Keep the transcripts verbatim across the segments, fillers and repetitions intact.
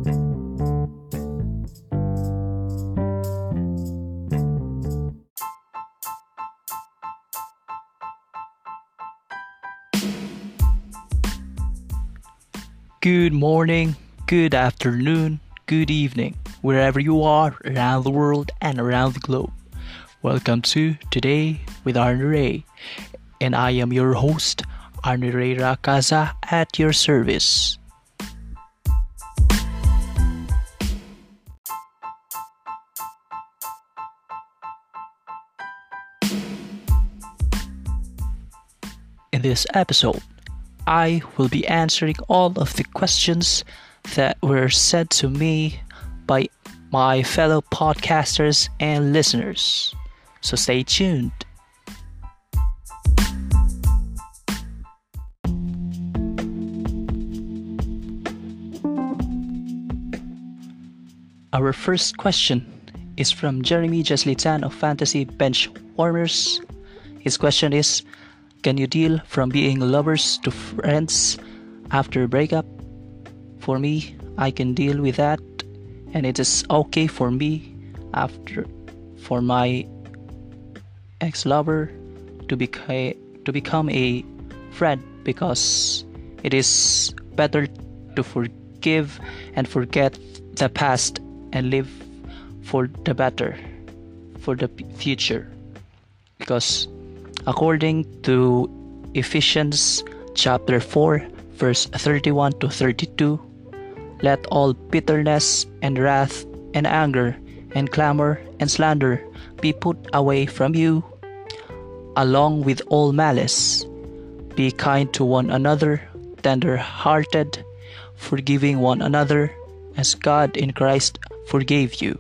Good morning, good afternoon, good evening, wherever you are around the world and around the globe. Welcome to Today with Arne Ray, and I am your host, Arne Ray Rakaza, at your service. In this episode, I will be answering all of the questions that were sent to me by my fellow podcasters and listeners. So stay tuned. Our first question is from Jeremy Jeslitan of Fantasy Bench Warmers. His question is, can you deal from being lovers to friends after a breakup? For me, I can deal with that, and it is okay for me after for my ex-lover to become to become a friend, because it is better to forgive and forget the past and live for the better, for the future. Because according to Ephesians chapter four, verse thirty-one to thirty-two, let all bitterness and wrath and anger and clamor and slander be put away from you, along with all malice. Be kind to one another, tender-hearted, forgiving one another, as God in Christ forgave you.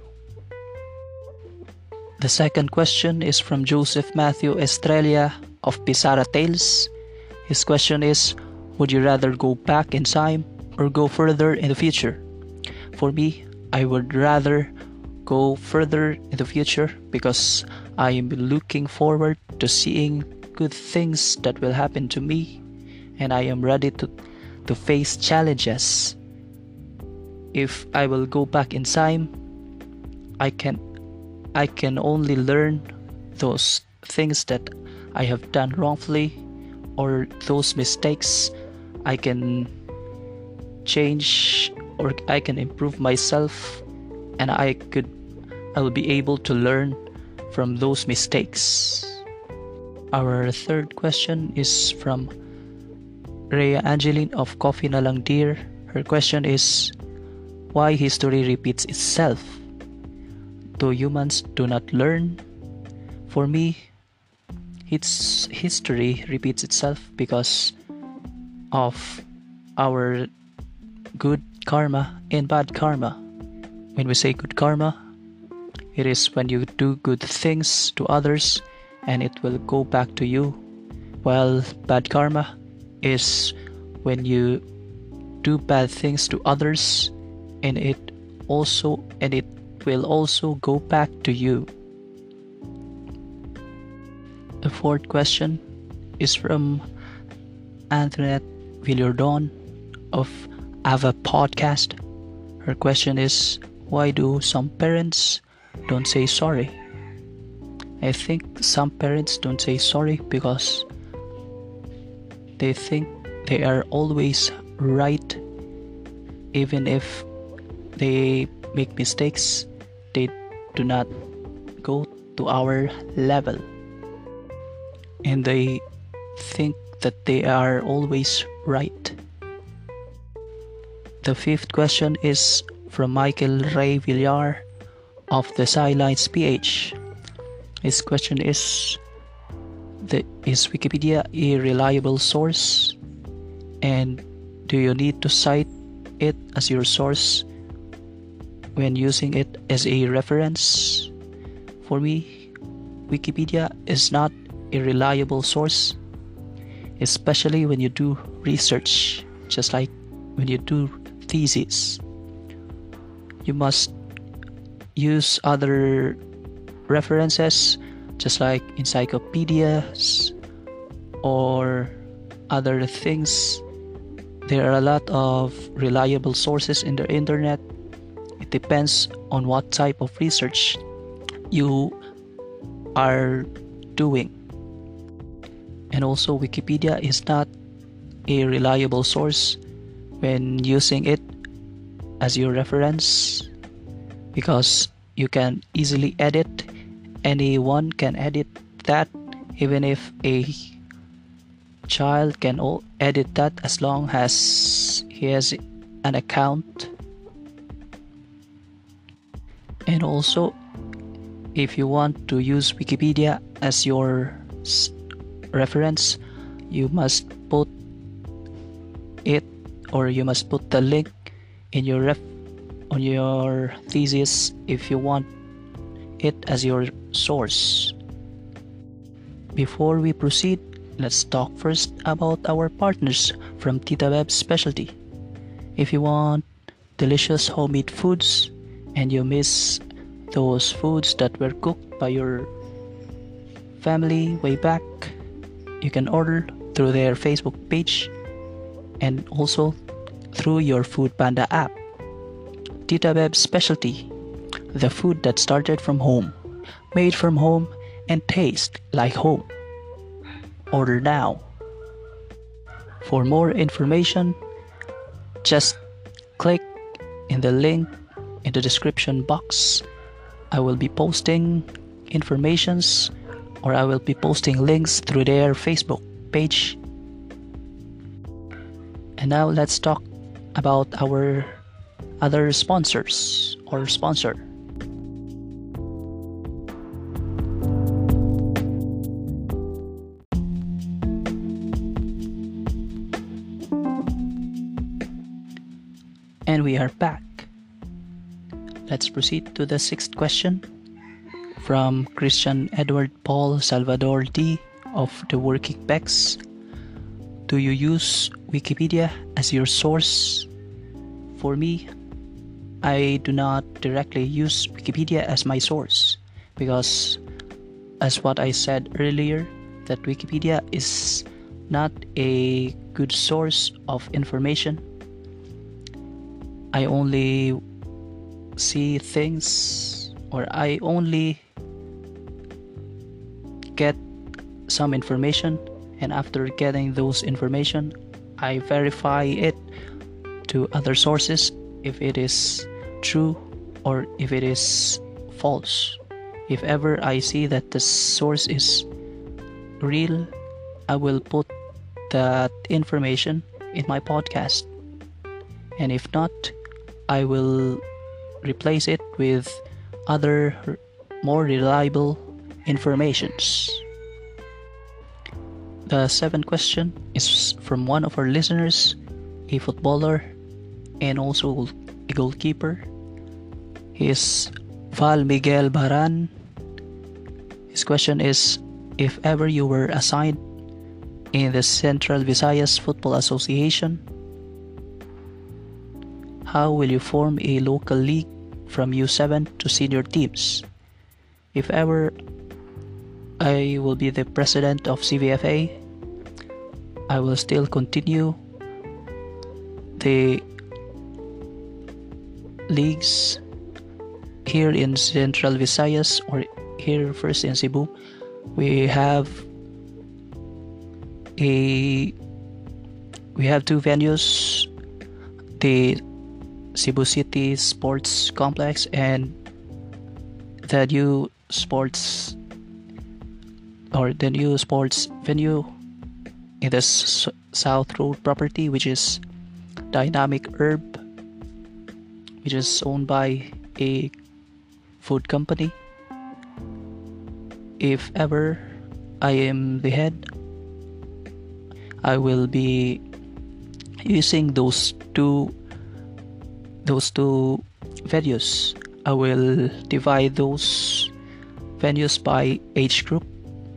The second question is from Joseph Matthew Estrella of Pizarra Tales. His question is, would you rather go back in time or go further in the future? For me, I would rather go further in the future, because I am looking forward to seeing good things that will happen to me, and I am ready to, to face challenges. If I will go back in time, I can I can only learn those things that I have done wrongfully, or those mistakes I can change, or I can improve myself, and I could I will be able to learn from those mistakes. Our third question is from Rhea Angeline of Coffee na Lang Dear. Her question is, why history repeats itself? Do humans do not learn? For me, its history repeats itself because of our good karma and bad karma. When we say good karma, it is when you do good things to others and it will go back to you, while bad karma is when you do bad things to others and it also and it will also go back to you. The fourth question is from Antoinette Villardon of Ava Podcast. Her question is, why do some parents don't say sorry? I think some parents don't say sorry because they think they are always right. Even if they make mistakes, they do not go to our level, and they think that they are always right. The fifth question is from Michael Ray Villar of the Silence P H. His question is, the, is Wikipedia a reliable source? And do you need to cite it as your source when using it as a reference? For me, Wikipedia is not a reliable source, especially when you do research, just like when you do thesis. You must use other references, just like encyclopedias or other things There are a lot of reliable sources in the internet. It depends on what type of research you are doing. And also, Wikipedia is not a reliable source when using it as your reference, because you can easily edit. Anyone can edit that, even if a child can edit that, as long as he has an account. And also, if you want to use Wikipedia as your reference, you must put it, or you must put the link in your ref on your thesis if you want it as your source. Before we proceed, let's talk first about our partners from Tita Beb Specialty. If you want delicious homemade foods and you miss those foods that were cooked by your family way back, you can order through their Facebook page and also through your Foodpanda app. Tita Beb Specialty, the food that started from home, made from home, and tastes like home. Order now. For more information, just click in the link in the description box. I will be posting informations, or I will be posting links through their Facebook page. And now let's talk about our other sponsors or sponsor. And we are back. Let's proceed to the sixth question from Christian Edward Paul Salvador D of the Working Pecs. Do you use Wikipedia as your source? For me, I do not directly use Wikipedia as my source, because as what I said earlier, that Wikipedia is not a good source of information. I only see things, or I only get some information, and after getting those information, I verify it to other sources if it is true or if it is false. If ever I see that the source is real, I will put that information in my podcast. And if not, I will replace it with other more reliable informations. The seventh question is from one of our listeners, a footballer and also a goalkeeper. He is Val Miguel Baran. His question is, if ever you were assigned in the Central Visayas Football Association, how will you form a local league from U seven to senior teams? If ever I will be the president of C V F A, I will still continue the leagues here in Central Visayas, or here first in Cebu. We have a we have two venues, the Cebu City Sports Complex and the new sports or the new sports venue in the S- South Road property, which is Dynamic Herb, which is owned by a food company. If ever I am the head, I will be using those two those two venues. I will divide those venues by age group.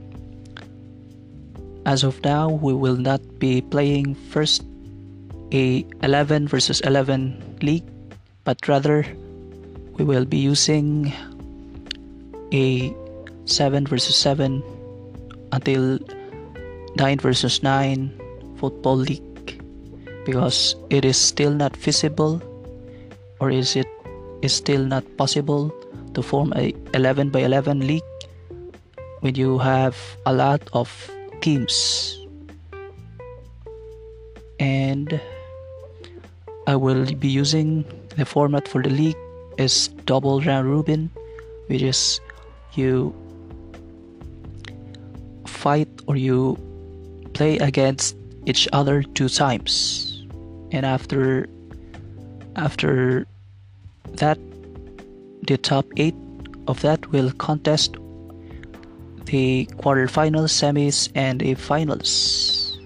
As of now, we will not be playing first a eleven versus eleven league, but rather we will be using a seven versus seven until nine versus nine football league, because it is still not feasible, or is it is still not possible to form a eleven by eleven league when you have a lot of teams. And I will be using the format for the league is double round robin, which is you fight or you play against each other two times, and after after that the top eight of that will contest the quarterfinals, semis, and the finals.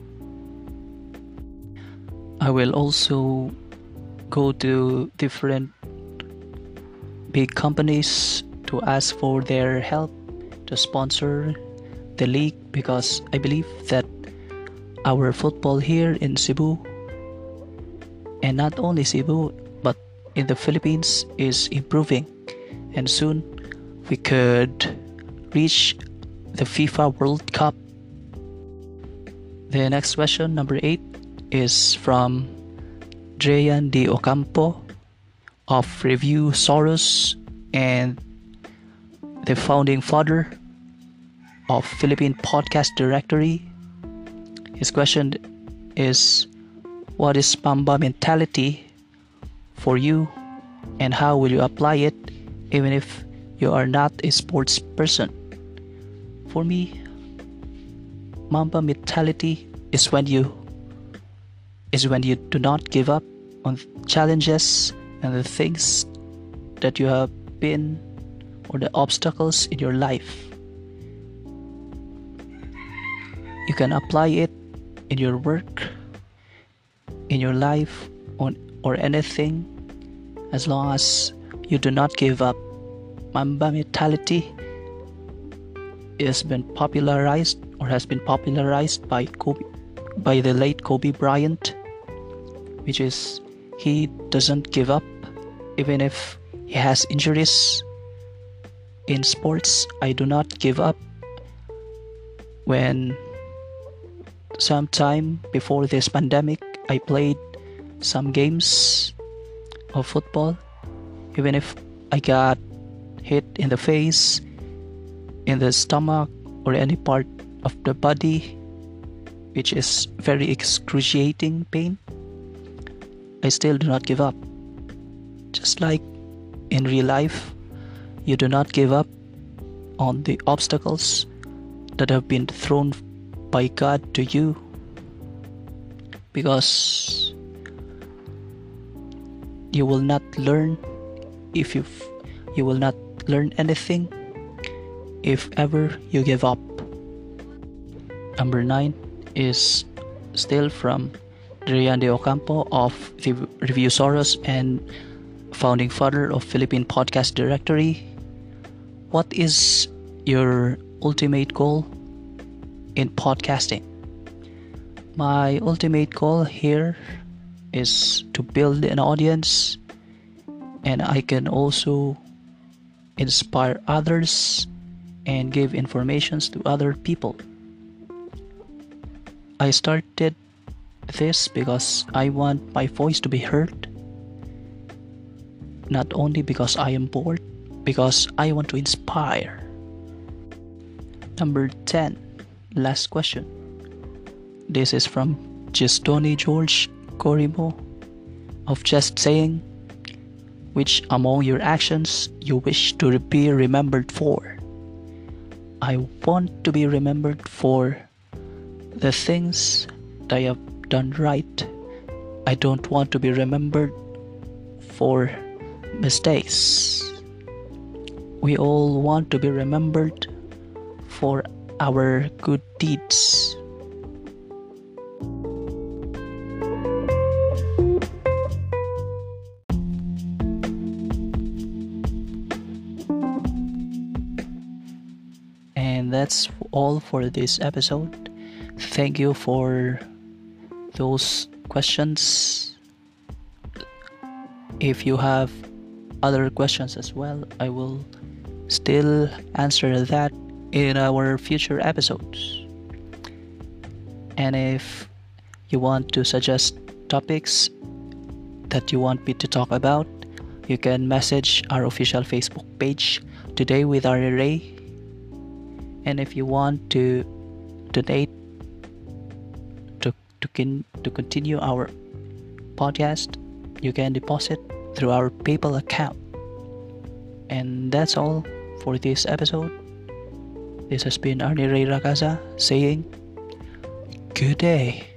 I will also go to different big companies to ask for their help to sponsor the league, because I believe that our football here in Cebu, and not only Cebu but in the Philippines, is improving, and soon we could reach the FIFA World Cup. The next question, number eight, is from Dreyan De Ocampo of Review Soros and the founding father of Philippine Podcast Directory. His question is, what is Mamba mentality for you, and how will you apply it even if you are not a sports person? For me, Mamba mentality is when you is when you do not give up on challenges and the things that you have been, or the obstacles in your life. You can apply it in your work, in your life, on or anything, as long as you do not give up. Mamba mentality has been popularized or has been popularized by Kobe, by the late Kobe Bryant, which is he doesn't give up even if he has injuries. In sports, I do not give up. When sometime before this pandemic, I played some games of football, even if I got hit in the face, in the stomach, or any part of the body, which is very excruciating pain, I still do not give up. Just like in real life, you do not give up on the obstacles that have been thrown by God to you, because you will not learn if you you will not learn anything if ever you give up. Number nine is still from Dreyan De Ocampo of the Review Soros and founding father of Philippine Podcast Directory. What is your ultimate goal in podcasting? My ultimate goal here is to build an audience, and I can also inspire others and give informations to other people. I started this because I want my voice to be heard, not only because I am bored, because I want to inspire. Number ten, last question. This is from Gistoni George Corimo of Just Saying. Which among your actions you wish to be remembered for? I want to be remembered for the things that I have done right. I don't want to be remembered for mistakes. We all want to be remembered for our good deeds. And that's all for this episode. Thank you for those questions. If you have other questions as well, I will still answer that in our future episodes. And if you want to suggest topics that you want me to talk about, you can message our official Facebook page, Today with Arnie Ray. And if you want to donate to to, can, to continue our podcast, you can deposit through our PayPal account. And that's all for this episode. This has been Arnie Ray Rakaza saying good day.